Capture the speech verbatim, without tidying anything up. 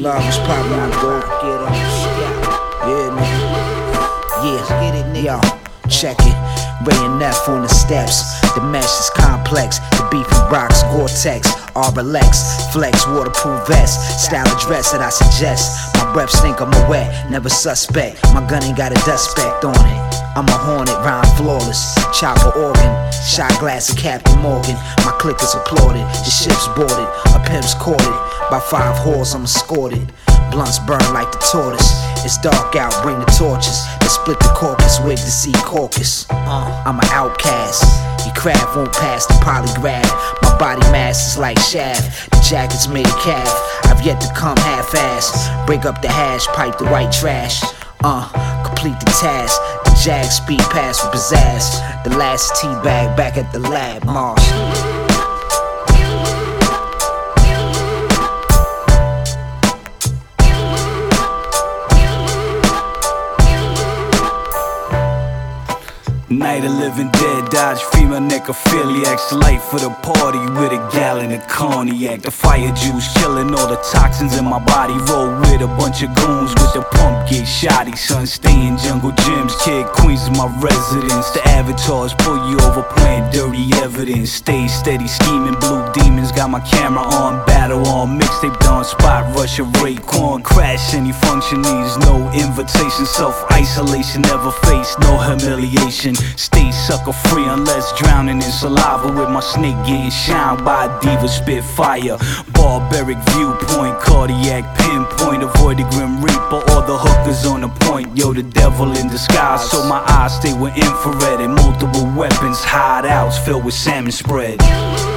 Love was popping on gold. Get on Yeah, nigga. Yeah, get it, nigga. Yo, check it. Ray and F on the steps. The mesh is complex. The beef and rocks, Gore-Tex, R L X, Flex, waterproof vest. Style of dress that I suggest. My breath stink, I'm a wet, never suspect. My gun ain't got a dust speck on it. I'm a hornet, rhyme flawless. Chopper organ, shot glass of Captain Morgan. My clique is applauded, the ship's boarded. A pimp's courted, by five whores I'm escorted. Blunts burn like the tortoise. It's dark out, bring the torches. Let's split the caucus, wig to see caucus. uh, I'm an outcast. Your craft won't pass the polygraph. My body mass is like shaft. The jacket's made of calf. I've yet to come half-assed. Break up the hash, pipe the white trash. Uh, complete the task. The jag speed pass with pizzazz. The last tea bag back at the lab, Mars. Night of living dead, dodge female necrophiliacs. Light for the party with a gallon of cognac. The fire juice killing all the toxins in my body. Roll with a bunch of goons with the pump, get shoddy. Son, stay in jungle gyms, kid Queens is my residence. The avatars pull you over playing dirty evidence. Stay steady scheming, blue demons got my camera on. Battle on, mixtape done, spot rush a Raekwon. Crash any function needs no invitation. Self-isolation, never face no humiliation. Stay sucker free unless drowning in saliva. With my snake getting shined by a diva spitfire. Barbaric viewpoint, cardiac pinpoint. Avoid the grim reaper or the hookers on the point. Yo, the devil in disguise, so my eyes stay with infrared. And multiple weapons, hideouts filled with salmon spread.